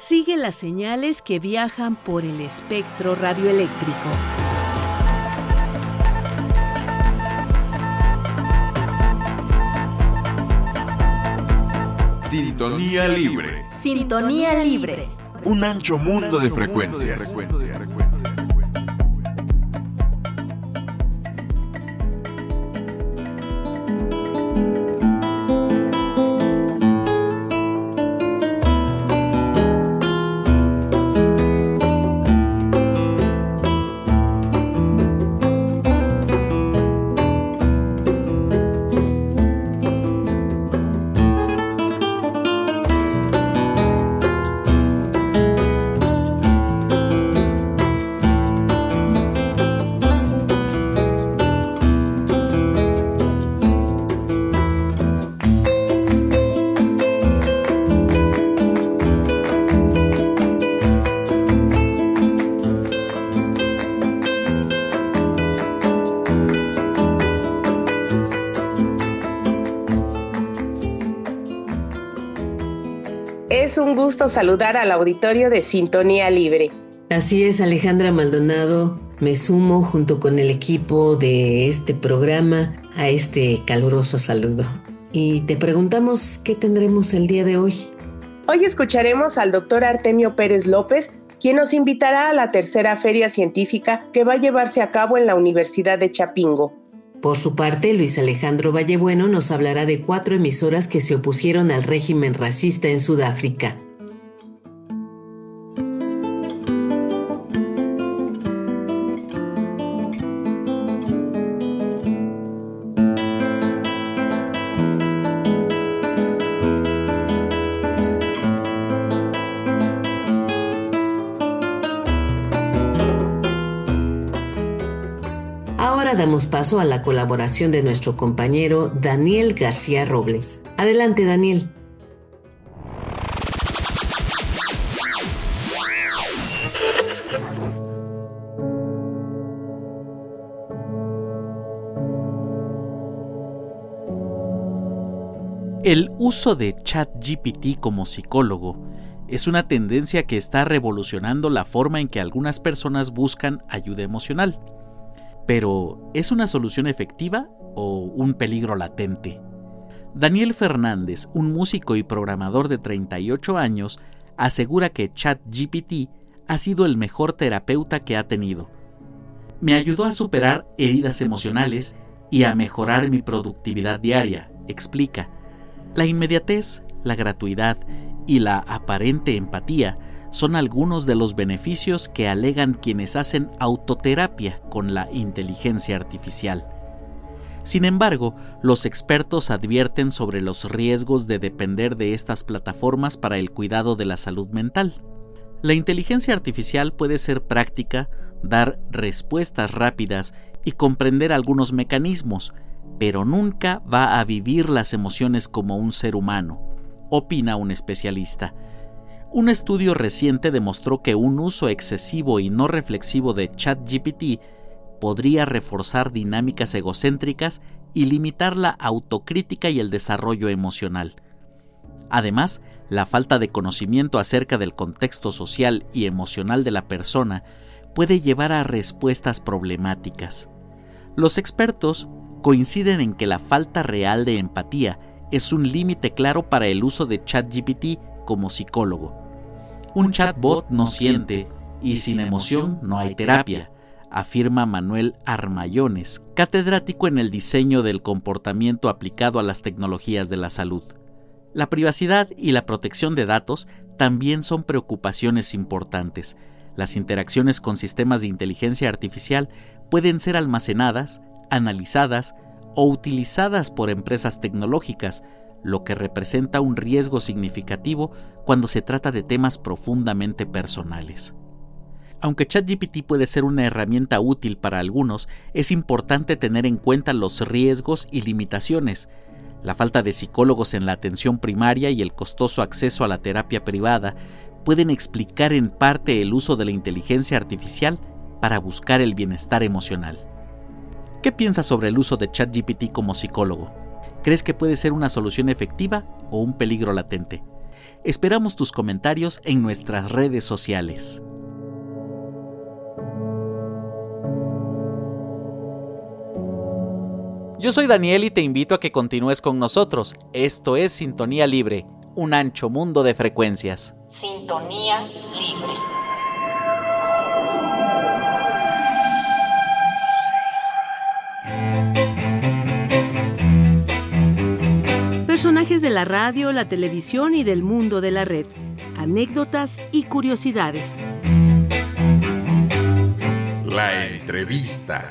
Sigue las señales que viajan por el espectro radioeléctrico. Sintonía libre. Sintonía libre. Un ancho mundo de frecuencias. Es un gusto saludar al auditorio de Sintonía Libre. Así es, Alejandra Maldonado. Me sumo junto con el equipo de este programa a este caluroso saludo. Y te preguntamos qué tendremos el día de hoy. Hoy escucharemos al doctor Artemio Pérez López, quien nos invitará a la tercera feria científica que va a llevarse a cabo en la Universidad de Chapingo. Por su parte, Luis Alejandro Vallebueno nos hablará de 4 emisoras que se opusieron al régimen racista en Sudáfrica. Ahora damos paso a la colaboración de nuestro compañero Daniel García Robles. Adelante, Daniel. El uso de ChatGPT como psicólogo es una tendencia que está revolucionando la forma en que algunas personas buscan ayuda emocional. Pero, ¿es una solución efectiva o un peligro latente? Daniel Fernández, un músico y programador de 38 años, asegura que ChatGPT ha sido el mejor terapeuta que ha tenido. Me ayudó a superar heridas emocionales y a mejorar mi productividad diaria, explica. La inmediatez, la gratuidad y la aparente empatía son algunos de los beneficios que alegan quienes hacen autoterapia con la inteligencia artificial. Sin embargo, los expertos advierten sobre los riesgos de depender de estas plataformas para el cuidado de la salud mental. La inteligencia artificial puede ser práctica, dar respuestas rápidas y comprender algunos mecanismos, pero nunca va a vivir las emociones como un ser humano, opina un especialista. Un estudio reciente demostró que un uso excesivo y no reflexivo de ChatGPT podría reforzar dinámicas egocéntricas y limitar la autocrítica y el desarrollo emocional. Además, la falta de conocimiento acerca del contexto social y emocional de la persona puede llevar a respuestas problemáticas. Los expertos coinciden en que la falta real de empatía es un límite claro para el uso de ChatGPT como psicólogo. Un chatbot no siente y sin emoción no hay terapia, afirma Manuel Armayones, catedrático en el diseño del comportamiento aplicado a las tecnologías de la salud. La privacidad y la protección de datos también son preocupaciones importantes. Las interacciones con sistemas de inteligencia artificial pueden ser almacenadas, analizadas o utilizadas por empresas tecnológicas, lo que representa un riesgo significativo cuando se trata de temas profundamente personales. Aunque ChatGPT puede ser una herramienta útil para algunos, es importante tener en cuenta los riesgos y limitaciones. La falta de psicólogos en la atención primaria y el costoso acceso a la terapia privada pueden explicar en parte el uso de la inteligencia artificial para buscar el bienestar emocional. ¿Qué piensas sobre el uso de ChatGPT como psicólogo? ¿Crees que puede ser una solución efectiva o un peligro latente? Esperamos tus comentarios en nuestras redes sociales. Yo soy Daniel y te invito a que continúes con nosotros. Esto es Sintonía Libre, un ancho mundo de frecuencias. Sintonía Libre. Personajes de la radio, la televisión y del mundo de la red. Anécdotas y curiosidades. La entrevista.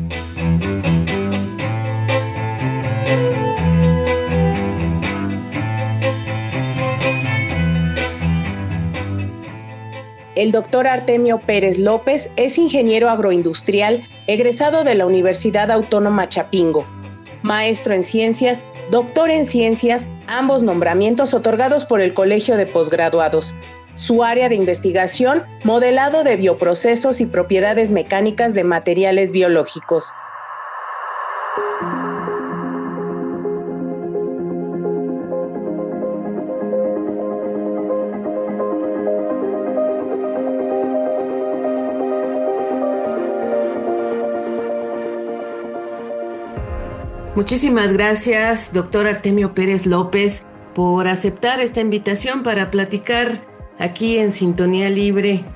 El doctor Artemio Pérez López es ingeniero agroindustrial egresado de la Universidad Autónoma Chapingo, maestro en ciencias, doctor en ciencias, ambos nombramientos otorgados por el Colegio de Posgraduados. Su área de investigación, modelado de bioprocesos y propiedades mecánicas de materiales biológicos. Muchísimas gracias, doctor Artemio Pérez López, por aceptar esta invitación para platicar aquí en Sintonía Libre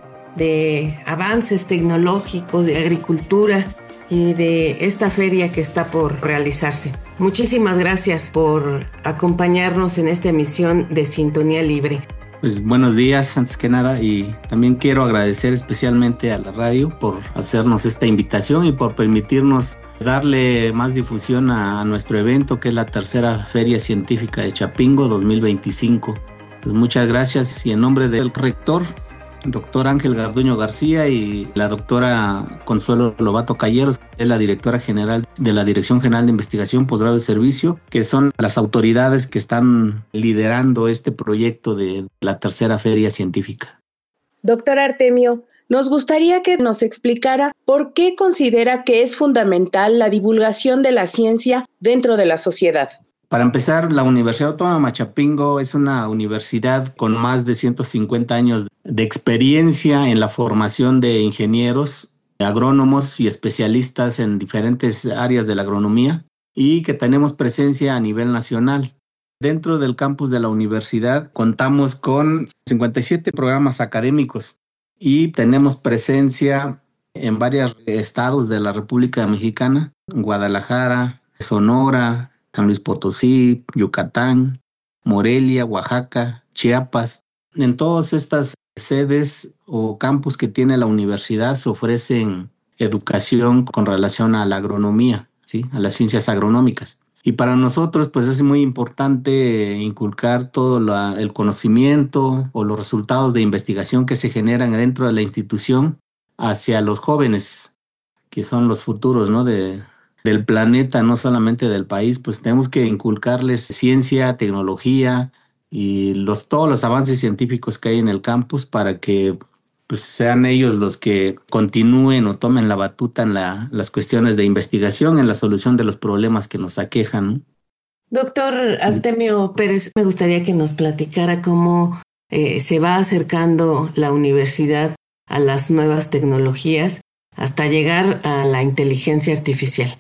de avances tecnológicos, de agricultura y de esta feria que está por realizarse. Muchísimas gracias por acompañarnos en esta emisión de Sintonía Libre. Pues buenos días, antes que nada, y también quiero agradecer especialmente a la radio por hacernos esta invitación y por permitirnos darle más difusión a nuestro evento, que es la tercera Feria Científica de Chapingo 2025. Pues muchas gracias, y en nombre del rector, el doctor Ángel Garduño García, y la doctora Consuelo Lobato Calleros, que es la directora general de la Dirección General de Investigación, Posgrado y Servicio, que son las autoridades que están liderando este proyecto de la tercera Feria Científica. Doctor Artemio, nos gustaría que nos explicara por qué considera que es fundamental la divulgación de la ciencia dentro de la sociedad. Para empezar, la Universidad Autónoma Chapingo es una universidad con más de 150 años de experiencia en la formación de ingenieros, agrónomos y especialistas en diferentes áreas de la agronomía, y que tenemos presencia a nivel nacional. Dentro del campus de la universidad contamos con 57 programas académicos y tenemos presencia en varios estados de la República Mexicana: Guadalajara, Sonora, San Luis Potosí, Yucatán, Morelia, Oaxaca, Chiapas. En todas estas sedes o campus que tiene la universidad se ofrecen educación con relación a la agronomía, ¿sí? A las ciencias agronómicas. Y para nosotros pues es muy importante inculcar todo el conocimiento o los resultados de investigación que se generan dentro de la institución hacia los jóvenes, que son los futuros, ¿no? del planeta, no solamente del país. Pues tenemos que inculcarles ciencia, tecnología y todos los avances científicos que hay en el campus para que pues sean ellos los que continúen o tomen la batuta en las cuestiones de investigación, en la solución de los problemas que nos aquejan, ¿no? Doctor Artemio Pérez, me gustaría que nos platicara cómo se va acercando la universidad a las nuevas tecnologías hasta llegar a la inteligencia artificial.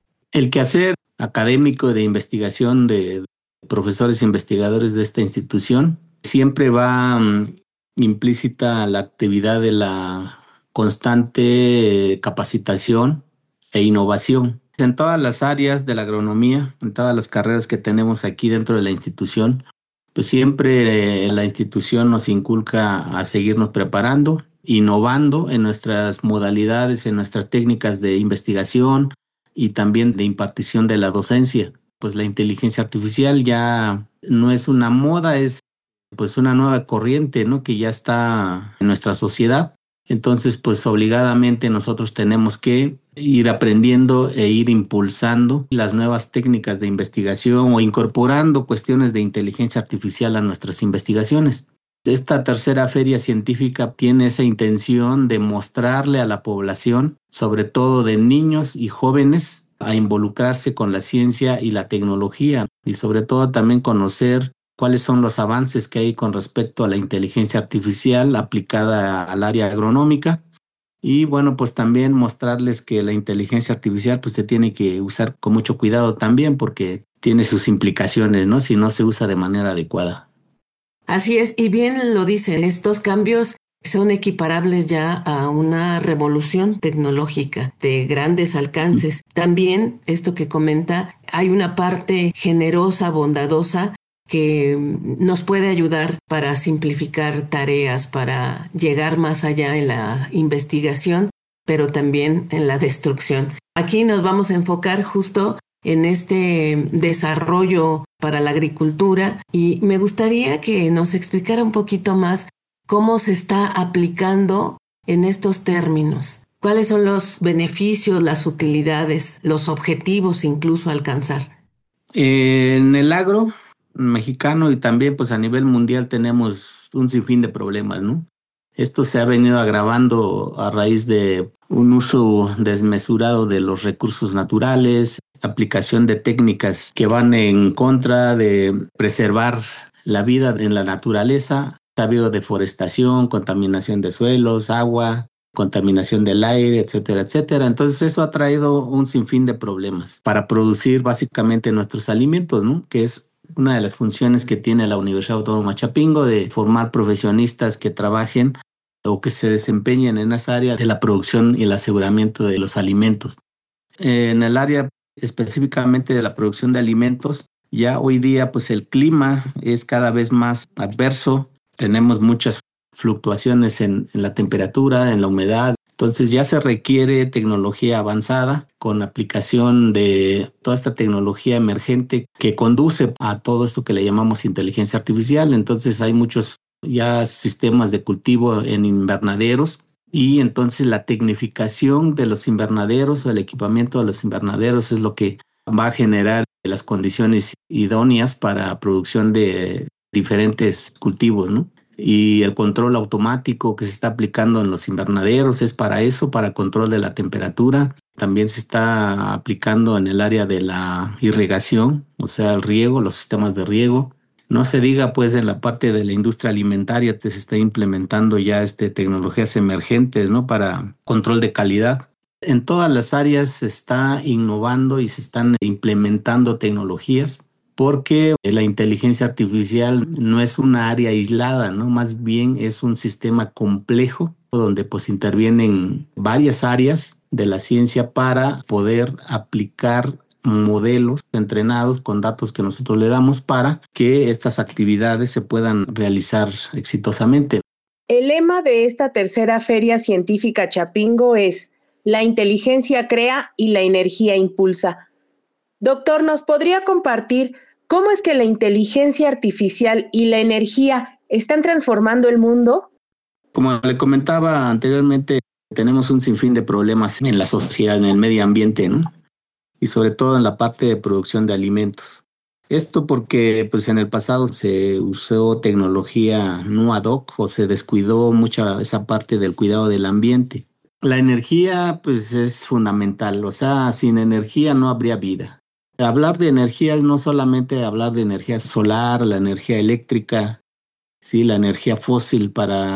El quehacer académico de investigación de profesores e investigadores de esta institución siempre va implícita la actividad de la constante capacitación e innovación. En todas las áreas de la agronomía, en todas las carreras que tenemos aquí dentro de la institución, pues siempre la institución nos inculca a seguirnos preparando, innovando en nuestras modalidades, en nuestras técnicas de investigación y también de impartición de la docencia. Pues la inteligencia artificial ya no es una moda, es pues una nueva corriente, ¿no? Que ya está en nuestra sociedad. Entonces, pues obligadamente nosotros tenemos que ir aprendiendo e ir impulsando las nuevas técnicas de investigación o incorporando cuestiones de inteligencia artificial a nuestras investigaciones. Esta tercera feria científica tiene esa intención de mostrarle a la población, sobre todo de niños y jóvenes, a involucrarse con la ciencia y la tecnología, y sobre todo también conocer cuáles son los avances que hay con respecto a la inteligencia artificial aplicada al área agronómica. Y bueno, pues también mostrarles que la inteligencia artificial pues se tiene que usar con mucho cuidado también porque tiene sus implicaciones, ¿no? Si no se usa de manera adecuada. Así es, y bien lo dicen, estos cambios son equiparables ya a una revolución tecnológica de grandes alcances. También, esto que comenta, hay una parte generosa, bondadosa, que nos puede ayudar para simplificar tareas, para llegar más allá en la investigación, pero también en la destrucción. Aquí nos vamos a enfocar justo en este desarrollo para la agricultura y me gustaría que nos explicara un poquito más cómo se está aplicando en estos términos. ¿Cuáles son los beneficios, las utilidades, los objetivos incluso a alcanzar? En el agro mexicano y también pues a nivel mundial tenemos un sinfín de problemas, ¿no? Esto se ha venido agravando a raíz de un uso desmesurado de los recursos naturales, aplicación de técnicas que van en contra de preservar la vida en la naturaleza. Ha habido deforestación, contaminación de suelos, agua, contaminación del aire, etcétera, etcétera. Entonces eso ha traído un sinfín de problemas para producir básicamente nuestros alimentos, ¿no? Que es una de las funciones que tiene la Universidad Autónoma Chapingo de formar profesionistas que trabajen o que se desempeñen en esa área de la producción y el aseguramiento de los alimentos. En el área específicamente de la producción de alimentos, ya hoy día pues el clima es cada vez más adverso. Tenemos muchas fluctuaciones en la temperatura, en la humedad. Entonces ya se requiere tecnología avanzada con aplicación de toda esta tecnología emergente que conduce a todo esto que le llamamos inteligencia artificial. Entonces hay muchos ya sistemas de cultivo en invernaderos y entonces la tecnificación de los invernaderos o el equipamiento de los invernaderos es lo que va a generar las condiciones idóneas para producción de diferentes cultivos, ¿no? Y el control automático que se está aplicando en los invernaderos es para eso, para control de la temperatura. También se está aplicando en el área de la irrigación, o sea, el riego, los sistemas de riego. No se diga pues en la parte de la industria alimentaria se está implementando ya tecnologías emergentes, ¿no? Para control de calidad. En todas las áreas se está innovando y se están implementando tecnologías porque la inteligencia artificial no es una área aislada, ¿no? Más bien es un sistema complejo donde pues intervienen varias áreas de la ciencia para poder aplicar modelos entrenados con datos que nosotros le damos para que estas actividades se puedan realizar exitosamente. El lema de esta tercera Feria Científica Chapingo es: la inteligencia crea y la energía impulsa. Doctor, ¿nos podría compartir cómo es que la inteligencia artificial y la energía están transformando el mundo? Como le comentaba anteriormente, tenemos un sinfín de problemas en la sociedad, en el medio ambiente, ¿no? Y sobre todo en la parte de producción de alimentos. Esto porque pues, en el pasado se usó tecnología no ad hoc o se descuidó mucha esa parte del cuidado del ambiente. La energía pues es fundamental, o sea, sin energía no habría vida. Hablar de energía es no solamente hablar de energía solar, la energía eléctrica, sí, la energía fósil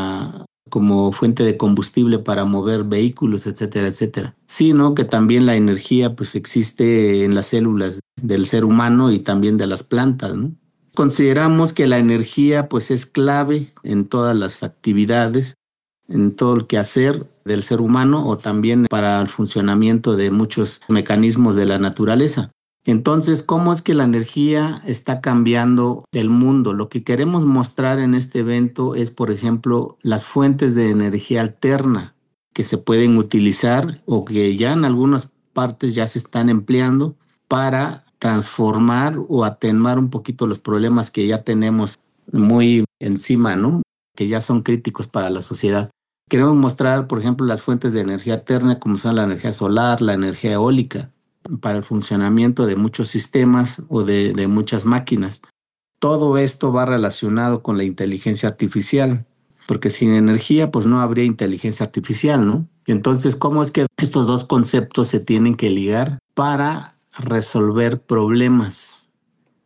como fuente de combustible para mover vehículos, etcétera, etcétera. Sino que también la energía pues existe en las células del ser humano y también de las plantas, ¿no? Consideramos que la energía pues es clave en todas las actividades, en todo el quehacer del ser humano o también para el funcionamiento de muchos mecanismos de la naturaleza. Entonces, ¿cómo es que la energía está cambiando el mundo? Lo que queremos mostrar en este evento es, por ejemplo, las fuentes de energía alterna que se pueden utilizar o que ya en algunas partes ya se están empleando para transformar o atenuar un poquito los problemas que ya tenemos muy encima, ¿no? Que ya son críticos para la sociedad. Queremos mostrar, por ejemplo, las fuentes de energía alterna como son la energía solar, la energía eólica, para el funcionamiento de muchos sistemas o de muchas máquinas. Todo esto va relacionado con la inteligencia artificial, porque sin energía pues no habría inteligencia artificial, ¿no? Entonces, ¿cómo es que estos dos conceptos se tienen que ligar para resolver problemas?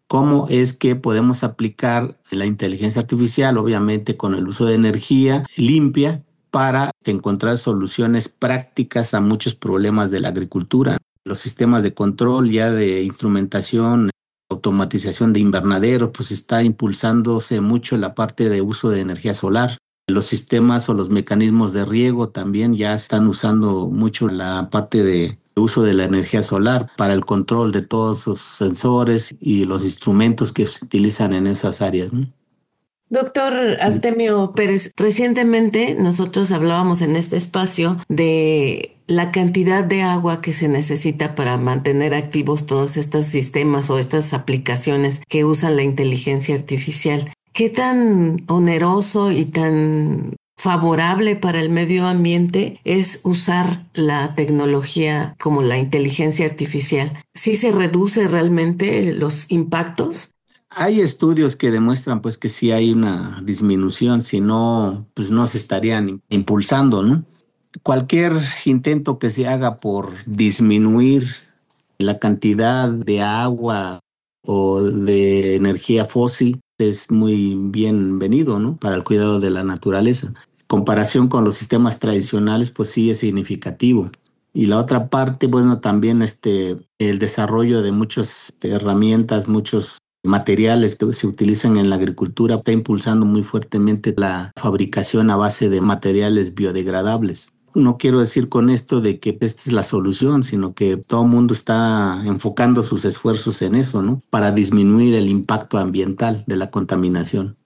cómo es que podemos aplicar la inteligencia artificial, obviamente con el uso de energía limpia, para encontrar soluciones prácticas a muchos problemas de la agricultura. Los sistemas de control ya de instrumentación, automatización de invernadero, pues está impulsándose mucho la parte de uso de energía solar. Los sistemas o los mecanismos de riego también ya están usando mucho la parte de uso de la energía solar para el control de todos sus sensores y los instrumentos que se utilizan en esas áreas, ¿no? Doctor Artemio Pérez, recientemente nosotros hablábamos en este espacio de la cantidad de agua que se necesita para mantener activos todos estos sistemas o estas aplicaciones que usan la inteligencia artificial. ¿Qué tan oneroso y tan favorable para el medio ambiente es usar la tecnología como la inteligencia artificial? ¿Sí se reduce realmente los impactos? Hay estudios que demuestran pues que sí hay una disminución, si no, pues no se estarían impulsando, ¿no? Cualquier intento que se haga por disminuir la cantidad de agua o de energía fósil es muy bienvenido, ¿no? Para el cuidado de la naturaleza. En comparación con los sistemas tradicionales, pues sí es significativo. Y la otra parte, bueno, también el desarrollo de muchas herramientas, muchos materiales que se utilizan en la agricultura está impulsando muy fuertemente la fabricación a base de materiales biodegradables. No quiero decir con esto de que esta es la solución, sino que todo el mundo está enfocando sus esfuerzos en eso, ¿no? Para disminuir el impacto ambiental de la contaminación.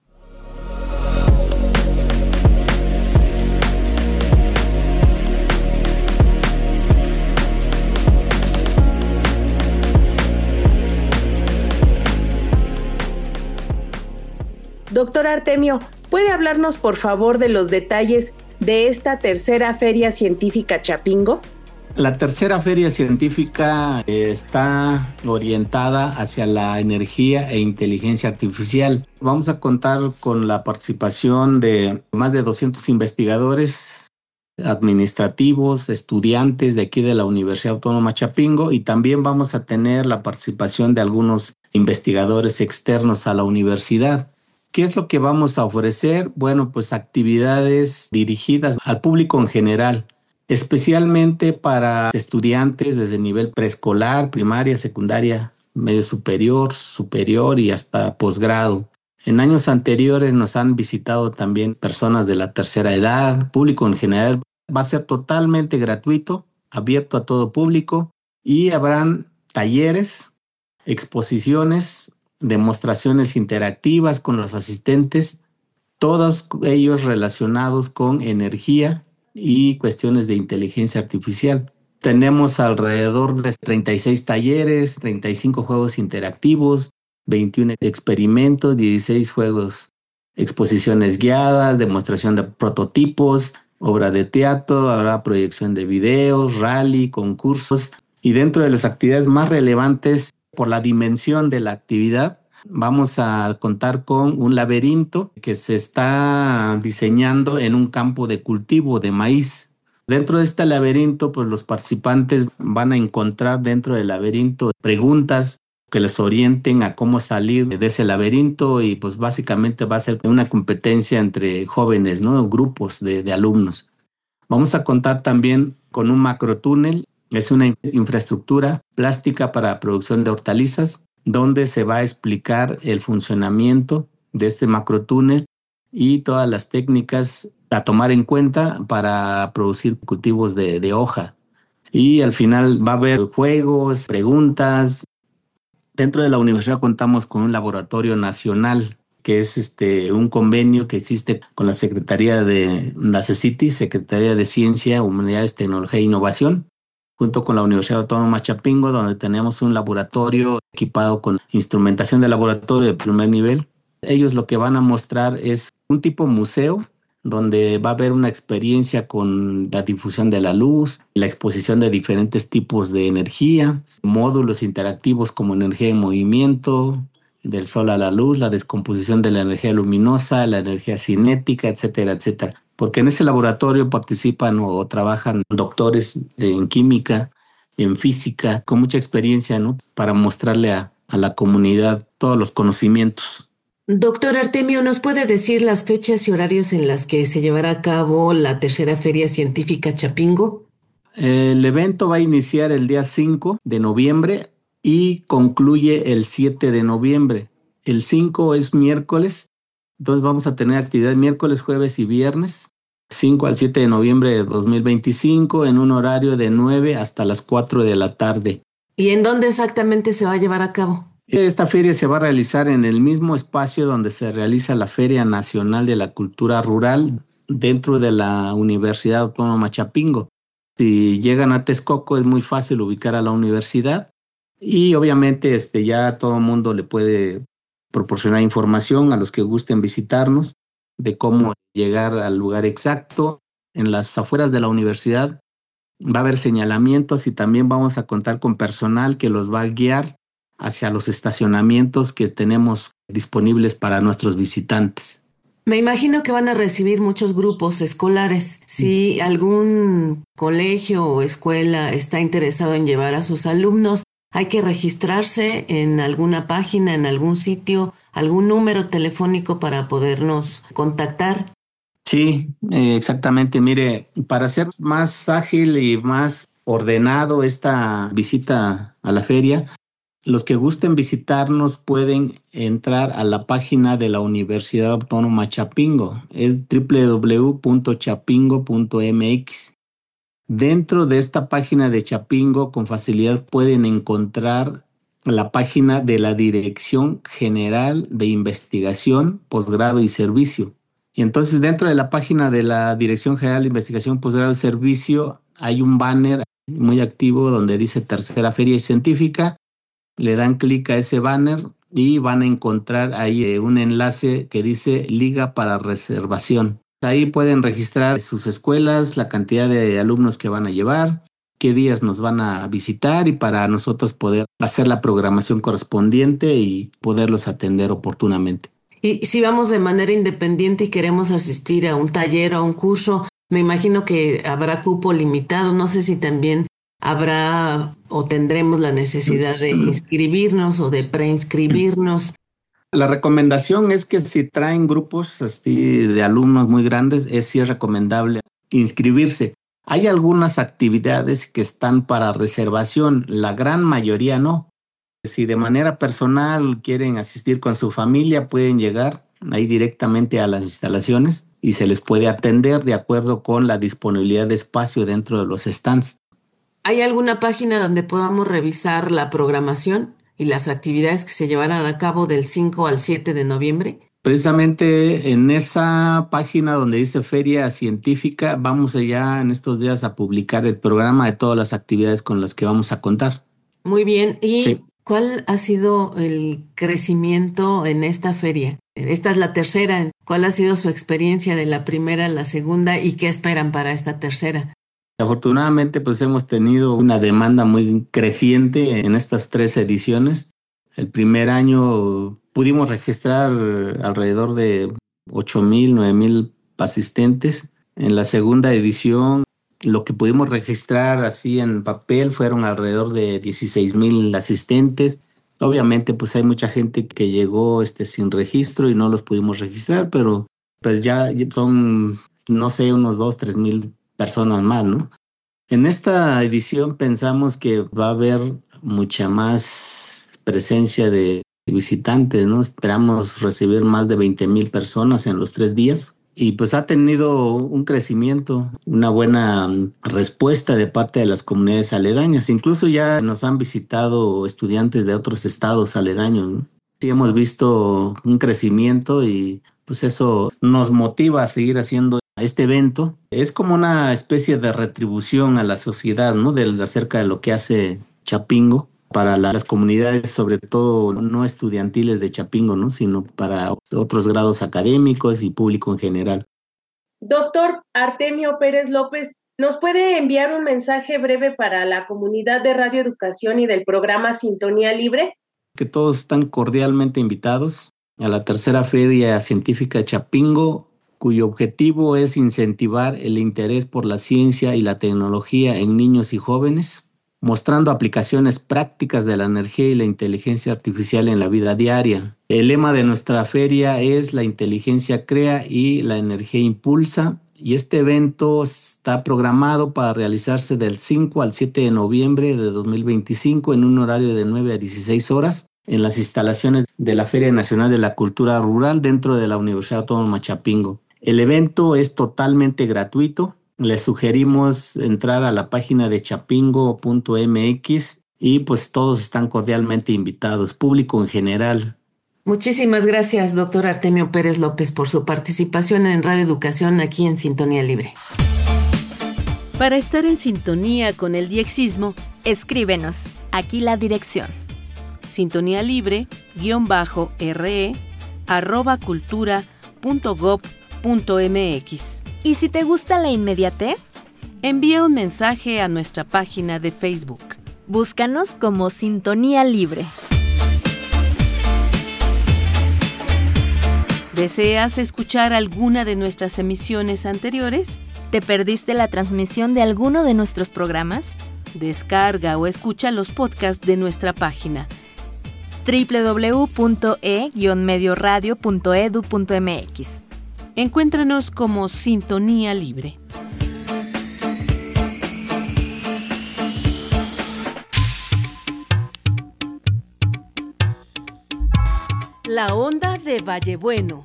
Doctor Artemio, ¿puede hablarnos por favor de los detalles de esta tercera Feria Científica Chapingo? La tercera Feria Científica está orientada hacia la energía e inteligencia artificial. Vamos a contar con la participación de más de 200 investigadores administrativos, estudiantes de aquí de la Universidad Autónoma Chapingo, y también vamos a tener la participación de algunos investigadores externos a la universidad. ¿Qué es lo que vamos a ofrecer? Bueno, pues actividades dirigidas al público en general, especialmente para estudiantes desde nivel preescolar, primaria, secundaria, medio superior, superior y hasta posgrado. En años anteriores nos han visitado también personas de la tercera edad, público en general. Va a ser totalmente gratuito, abierto a todo público, y habrán talleres, exposiciones, demostraciones interactivas con los asistentes, todos ellos relacionados con energía y cuestiones de inteligencia artificial. Tenemos alrededor de 36 talleres, 35 juegos interactivos, 21 experimentos, 16 juegos, exposiciones guiadas, demostración de prototipos, obra de teatro, habrá proyección de videos, rally, concursos, y dentro de las actividades más relevantes por la dimensión de la actividad, vamos a contar con un laberinto que se está diseñando en un campo de cultivo de maíz. Dentro de este laberinto, pues los participantes van a encontrar dentro del laberinto preguntas que les orienten a cómo salir de ese laberinto, y pues básicamente va a ser una competencia entre jóvenes, ¿no? Grupos de alumnos. Vamos a contar también con un macrotúnel. Es una infraestructura plástica para producción de hortalizas, donde se va a explicar el funcionamiento de este macrotúnel y todas las técnicas a tomar en cuenta para producir cultivos de hoja. Y al final va a haber juegos, preguntas. Dentro de la universidad contamos con un laboratorio nacional, que es un convenio que existe con la Secretaría de la CECITI, Secretaría de Ciencia, Humanidades, Tecnología e Innovación, junto con la Universidad Autónoma Chapingo, donde tenemos un laboratorio equipado con instrumentación de laboratorio de primer nivel. Ellos lo que van a mostrar es un tipo museo, donde va a haber una experiencia con la difusión de la luz, la exposición de diferentes tipos de energía, módulos interactivos como energía en movimiento, del sol a la luz, la descomposición de la energía luminosa, la energía cinética, etcétera, etcétera. Porque en ese laboratorio participan o trabajan doctores en química, en física, con mucha experiencia, ¿no? Para mostrarle a a la comunidad todos los conocimientos. Doctor Artemio, ¿nos puede decir las fechas y horarios en las que se llevará a cabo la tercera Feria Científica Chapingo? El evento va a iniciar el día 5 de noviembre y concluye el 7 de noviembre. El 5 es miércoles, entonces vamos a tener actividad miércoles, jueves y viernes, 5 al 7 de noviembre de 2025, en un horario de 9 hasta las 4 de la tarde. ¿Y en dónde exactamente se va a llevar a cabo? Esta feria se va a realizar en el mismo espacio donde se realiza la Feria Nacional de la Cultura Rural, dentro de la Universidad Autónoma Chapingo. Si llegan a Texcoco es muy fácil ubicar a la universidad y obviamente ya todo el mundo le puede proporcionar información a los que gusten visitarnos de cómo llegar al lugar exacto. En las afueras de la universidad va a haber señalamientos y también vamos a contar con personal que los va a guiar hacia los estacionamientos que tenemos disponibles para nuestros visitantes. Me imagino que van a recibir muchos grupos escolares. Si algún colegio o escuela está interesado en llevar a sus alumnos, ¿hay que registrarse en alguna página, en algún sitio, algún número telefónico para podernos contactar? Sí, exactamente. Mire, para ser más ágil y más ordenado esta visita a la feria, los que gusten visitarnos pueden entrar a la página de la Universidad Autónoma Chapingo. Es www.chapingo.mx. Dentro de esta página de Chapingo, con facilidad pueden encontrar la página de la Dirección General de Investigación, Posgrado y Servicio. Y entonces dentro de la página de la Dirección General de Investigación, Posgrado y Servicio hay un banner muy activo donde dice Tercera Feria Científica. Le dan clic a ese banner y van a encontrar ahí un enlace que dice Liga para Reservación. Ahí pueden registrar sus escuelas, la cantidad de alumnos que van a llevar, qué días nos van a visitar y para nosotros poder hacer la programación correspondiente y poderlos atender oportunamente. Y si vamos de manera independiente y queremos asistir a un taller o a un curso, me imagino que habrá cupo limitado. No sé si también habrá o tendremos la necesidad de inscribirnos o de preinscribirnos. La recomendación es que si traen grupos así de alumnos muy grandes, sí es recomendable inscribirse. Hay algunas actividades que están para reservación, la gran mayoría no. Si de manera personal quieren asistir con su familia, pueden llegar ahí directamente a las instalaciones y se les puede atender de acuerdo con la disponibilidad de espacio dentro de los stands. ¿Hay alguna página donde podamos revisar la programación y las actividades que se llevarán a cabo del 5 al 7 de noviembre? Precisamente en esa página donde dice Feria Científica, vamos ya en estos días a publicar el programa de todas las actividades con las que vamos a contar. Muy bien. ¿Y sí, cuál ha sido el crecimiento en esta feria? Esta es la tercera. ¿Cuál ha sido su experiencia de la primera a la segunda y qué esperan para esta tercera? Afortunadamente, pues hemos tenido una demanda muy creciente en estas 3 ediciones. El primer año pudimos registrar alrededor de 8,000, 9,000 asistentes. En la segunda edición, lo que pudimos registrar así en papel fueron alrededor de 16,000 asistentes. Obviamente, pues hay mucha gente que llegó sin registro y no los pudimos registrar, pero pues ya son, no sé, unos 2,000, 3,000 personas más, ¿no? En esta edición pensamos que va a haber mucha más presencia de visitantes, ¿no? Esperamos recibir más de 20,000 personas en los 3 días y pues ha tenido un crecimiento, una buena respuesta de parte de las comunidades aledañas. Incluso ya nos han visitado estudiantes de otros estados aledaños, ¿no? Sí, hemos visto un crecimiento y pues eso nos motiva a seguir haciendo este evento. Es como una especie de retribución a la sociedad, ¿no? Acerca de lo que hace Chapingo para las comunidades, sobre todo no estudiantiles de Chapingo, ¿no? Sino para otros grados académicos y público en general. Doctor Artemio Pérez López, ¿nos puede enviar un mensaje breve para la comunidad de Radio Educación y del programa Sintonía Libre? Que todos están cordialmente invitados a la tercera Feria Científica Chapingo, cuyo objetivo es incentivar el interés por la ciencia y la tecnología en niños y jóvenes, mostrando aplicaciones prácticas de la energía y la inteligencia artificial en la vida diaria. El lema de nuestra feria es la inteligencia crea y la energía impulsa, y este evento está programado para realizarse del 5 al 7 de noviembre de 2025 en un horario de 9 a 16 horas en las instalaciones de la Feria Nacional de la Cultura Rural dentro de la Universidad Autónoma Chapingo. El evento es totalmente gratuito. Les sugerimos entrar a la página de chapingo.mx y pues todos están cordialmente invitados, público en general. Muchísimas gracias, doctor Artemio Pérez López, por su participación en Radio Educación aquí en Sintonía Libre. Para estar en sintonía con el diexismo, escríbenos. Aquí la dirección: sintonialibre-cultura.gov.mx. ¿Y si te gusta la inmediatez? Envía un mensaje a nuestra página de Facebook. Búscanos como Sintonía Libre. ¿Deseas escuchar alguna de nuestras emisiones anteriores? ¿Te perdiste la transmisión de alguno de nuestros programas? Descarga o escucha los podcasts de nuestra página www.e-medioradio.edu.mx. Encuéntranos como Sintonía Libre. La onda de Vallebueno.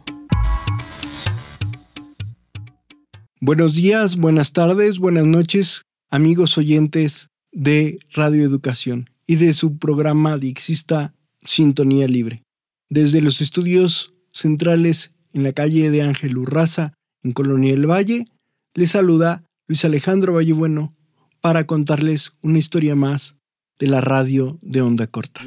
Buenos días, buenas tardes, buenas noches, amigos oyentes de Radio Educación y de su programa diexista Sintonía Libre. Desde los estudios centrales en la calle de Ángel Urraza, en Colonia del Valle, les saluda Luis Alejandro Vallebueno para contarles una historia más de la radio de onda corta.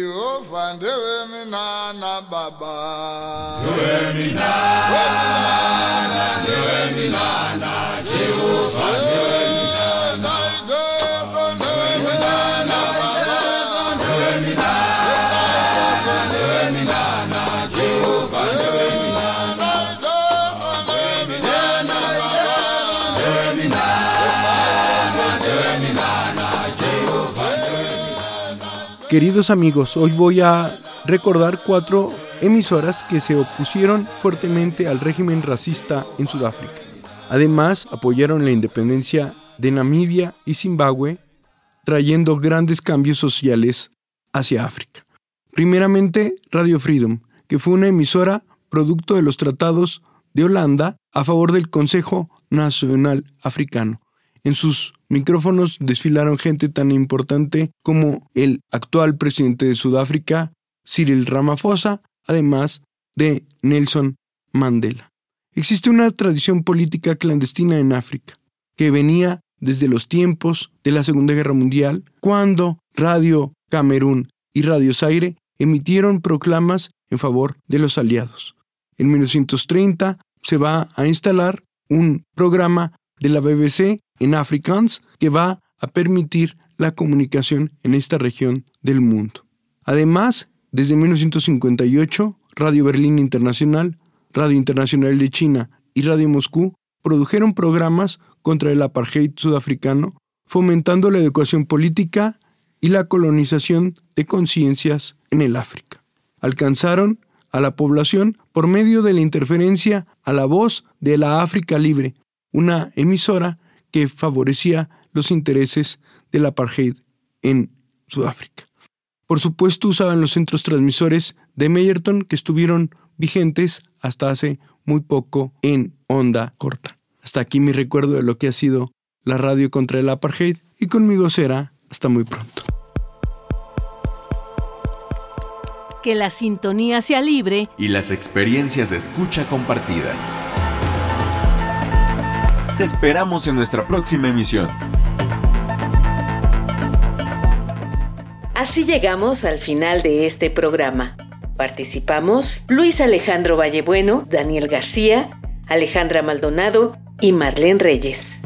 Queridos amigos, hoy voy a recordar 4 emisoras que se opusieron fuertemente al régimen racista en Sudáfrica. Además, apoyaron la independencia de Namibia y Zimbabue, trayendo grandes cambios sociales hacia África. Primeramente, Radio Freedom, que fue una emisora producto de los tratados de Holanda a favor del Consejo Nacional Africano. En sus micrófonos desfilaron gente tan importante como el actual presidente de Sudáfrica, Cyril Ramaphosa, además de Nelson Mandela. Existe una tradición política clandestina en África, que venía desde los tiempos de la Segunda Guerra Mundial, cuando Radio Camerún y Radio Zaire emitieron proclamas en favor de los aliados. En 1930 se va a instalar un programa de la BBC en Afrikaans que va a permitir la comunicación en esta región del mundo. Además, desde 1958, Radio Berlín Internacional, Radio Internacional de China y Radio Moscú produjeron programas contra el apartheid sudafricano, fomentando la educación política y la colonización de conciencias en el África. Alcanzaron a la población por medio de la interferencia a la voz de la África Libre, una emisora que favorecía los intereses del apartheid en Sudáfrica. Por supuesto, usaban los centros transmisores de Meyerton que estuvieron vigentes hasta hace muy poco en onda corta. Hasta aquí mi recuerdo de lo que ha sido la radio contra el apartheid, y conmigo será hasta muy pronto. Que la sintonía sea libre y las experiencias de escucha compartidas. Te esperamos en nuestra próxima emisión. Así llegamos al final de este programa. Participamos Luis Alejandro Vallebueno, Daniel García, Alejandra Maldonado y Marlene Reyes.